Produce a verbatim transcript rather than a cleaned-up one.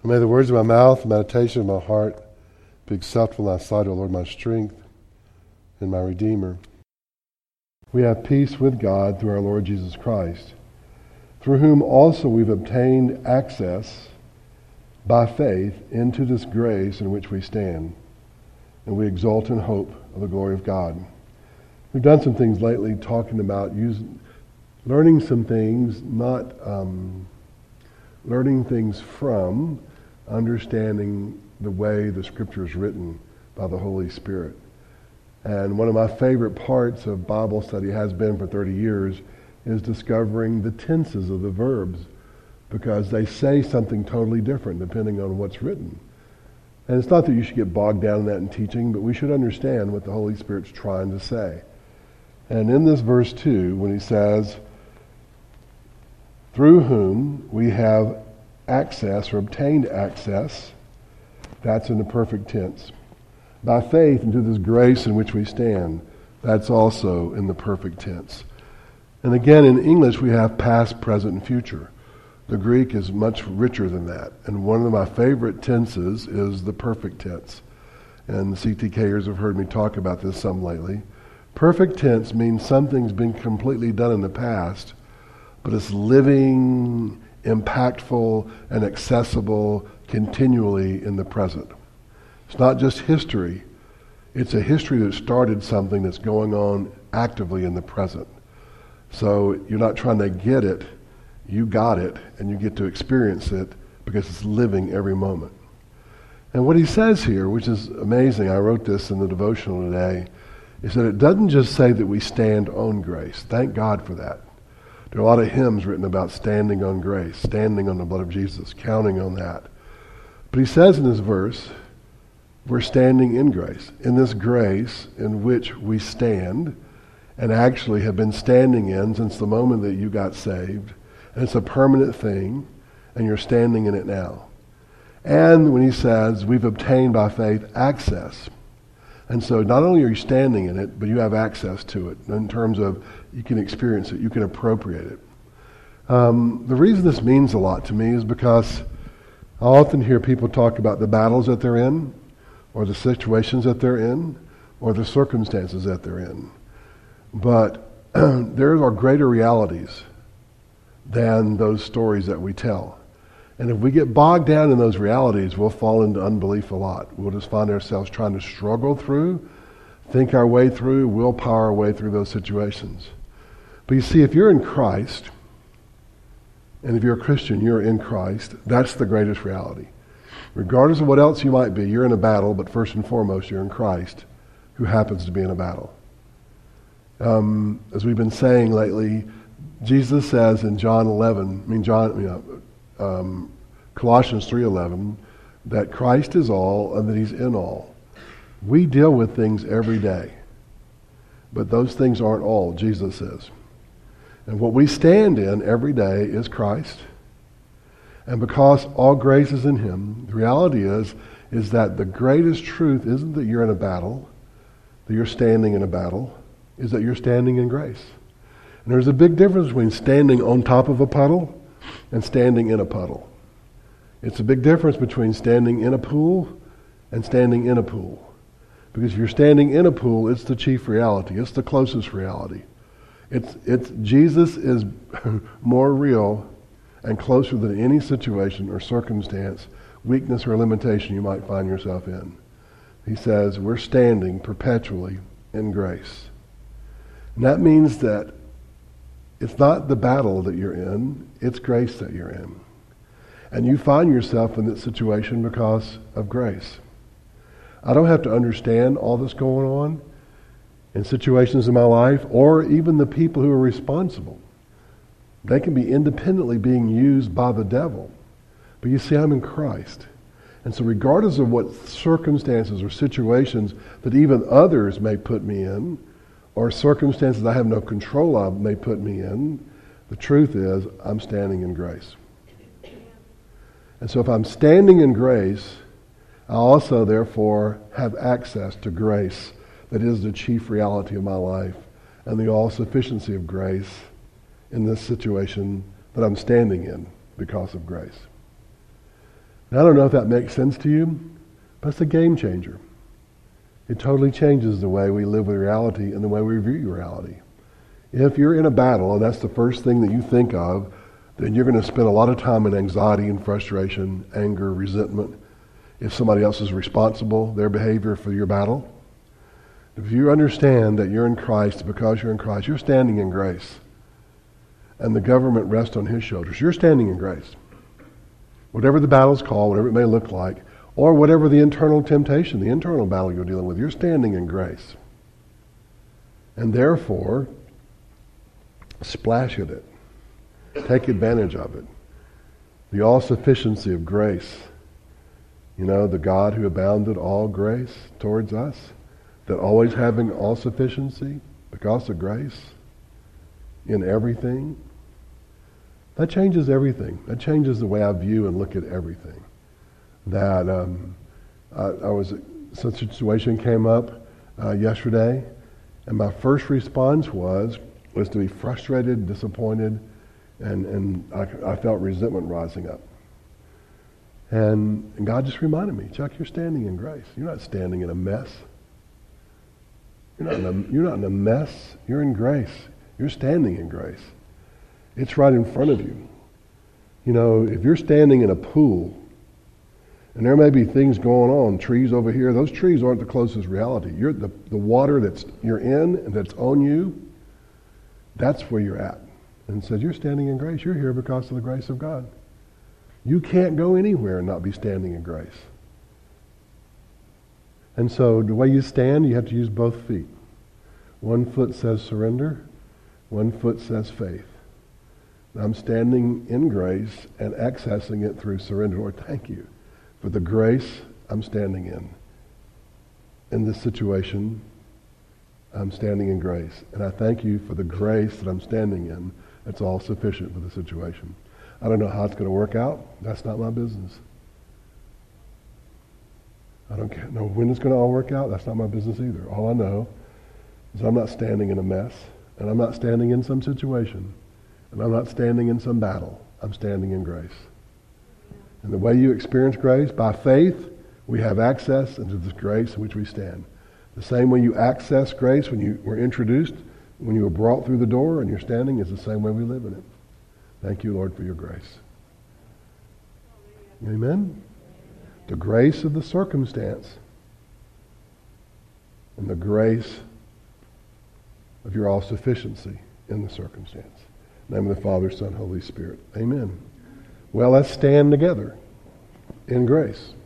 And may the words of my mouth, the meditation of my heart be acceptable in thy sight, O Lord, my strength and my Redeemer. We have peace with God through our Lord Jesus Christ, through whom also we've obtained access by faith into this grace in which we stand, and we exult in hope of the glory of God. We've done some things lately talking about using, learning some things, not um, learning things from, understanding the way the Scripture is written by the Holy Spirit. And one of my favorite parts of Bible study, has been for thirty years, is discovering the tenses of the verbs, because they say something totally different depending on what's written. And it's not that you should get bogged down in that in teaching, but we should understand what the Holy Spirit's trying to say. And in this verse two, when he says, through whom we have access or obtained access, that's in the perfect tense. By faith into this grace in which we stand, that's also in the perfect tense. And again, in English, we have past, present, and future. The Greek is much richer than that. And one of my favorite tenses is the perfect tense. And the C T Kers have heard me talk about this some lately. Perfect tense means something's been completely done in the past, but it's living, impactful, and accessible continually in the present. It's not just history. It's a history that started something that's going on actively in the present. So you're not trying to get it. You got it, and you get to experience it because it's living every moment. And what he says here, which is amazing, I wrote this in the devotional today, is that it doesn't just say that we stand on grace. Thank God for that. There are a lot of hymns written about standing on grace, standing on the blood of Jesus, counting on that. But he says in this verse, we're standing in grace, in this grace in which we stand and actually have been standing in since the moment that you got saved. And it's a permanent thing, and you're standing in it now. And when he says, we've obtained by faith access. And so not only are you standing in it, but you have access to it in terms of you can experience it, you can appropriate it. Um, the reason this means a lot to me is because I often hear people talk about the battles that they're in, or the situations that they're in, or the circumstances that they're in. But there are greater realities than those stories that we tell. And if we get bogged down in those realities, we'll fall into unbelief a lot. We'll just find ourselves trying to struggle through, think our way through, willpower our way through those situations. But you see, if you're in Christ, and if you're a Christian, you're in Christ, that's the greatest reality. Regardless of what else you might be, you're in a battle, but first and foremost, you're in Christ, who happens to be in a battle. Um, as we've been saying lately, Jesus says in John eleven, I mean John, you know, um, Colossians three eleven, that Christ is all and that He's in all. We deal with things every day, but those things aren't all, Jesus says. And what we stand in every day is Christ. And because all grace is in Him, the reality is, is that the greatest truth isn't that you're in a battle, that you're standing in a battle, is that you're standing in grace. And there's a big difference between standing on top of a puddle and standing in a puddle. It's a big difference between standing in a pool and standing in a pool. Because if you're standing in a pool, it's the chief reality. It's the closest reality. It's, it's Jesus is more real and closer than any situation or circumstance, weakness or limitation you might find yourself in. He says we're standing perpetually in grace. And that means that it's not the battle that you're in, it's grace that you're in. And you find yourself in that situation because of grace. I don't have to understand all that's going on in situations in my life, or even the people who are responsible. They can be independently being used by the devil. But you see, I'm in Christ. And so regardless of what circumstances or situations that even others may put me in, or circumstances I have no control of may put me in, the truth is I'm standing in grace. And so if I'm standing in grace, I also therefore have access to grace that is the chief reality of my life and the all-sufficiency of grace in this situation that I'm standing in because of grace. And I don't know if that makes sense to you, but it's a game changer. It totally changes the way we live with reality and the way we view reality. If you're in a battle and that's the first thing that you think of, then you're going to spend a lot of time in anxiety and frustration, anger, resentment. If somebody else is responsible, their behavior for your battle. If you understand that you're in Christ, because you're in Christ, you're standing in grace. And the government rests on his shoulders. You're standing in grace. Whatever the battle's called, whatever it may look like, or whatever the internal temptation, the internal battle you're dealing with, you're standing in grace. And therefore, splash at it. Take advantage of it. The all-sufficiency of grace. You know, the God who abounded all grace towards us, that always having all-sufficiency because of grace in everything, that changes everything. That changes the way I view and look at everything. That um, I, I was, such a situation came up uh, yesterday, and my first response was, was to be frustrated, disappointed, and, and I, I felt resentment rising up. And, and God just reminded me, Chuck, you're standing in grace. You're not standing in a mess. You're not in a, you're not in a mess. You're in grace. You're standing in grace. It's right in front of you. You know, if you're standing in a pool, and there may be things going on, trees over here, those trees aren't the closest reality. You're the, the water that's you're in and that's on you, that's where you're at. And it says, you're standing in grace. You're here because of the grace of God. You can't go anywhere and not be standing in grace. And so the way you stand, you have to use both feet. One foot says surrender, one foot says faith. I'm standing in grace and accessing it through surrender. Lord, thank you for the grace I'm standing in. In this situation, I'm standing in grace. And I thank you for the grace that I'm standing in. It's all sufficient for the situation. I don't know how it's going to work out. That's not my business. I don't care, know when it's going to all work out. That's not my business either. All I know is I'm not standing in a mess, and I'm not standing in some situation, and I'm not standing in some battle. I'm standing in grace. And the way you experience grace, by faith, we have access into this grace in which we stand. The same way you access grace when you were introduced, when you were brought through the door and you're standing, is the same way we live in it. Thank you, Lord, for your grace. Amen? The grace of the circumstance and the grace of your all-sufficiency in the circumstance. In the name of the Father, Son, Holy Spirit. Amen. Well, let's stand together in grace.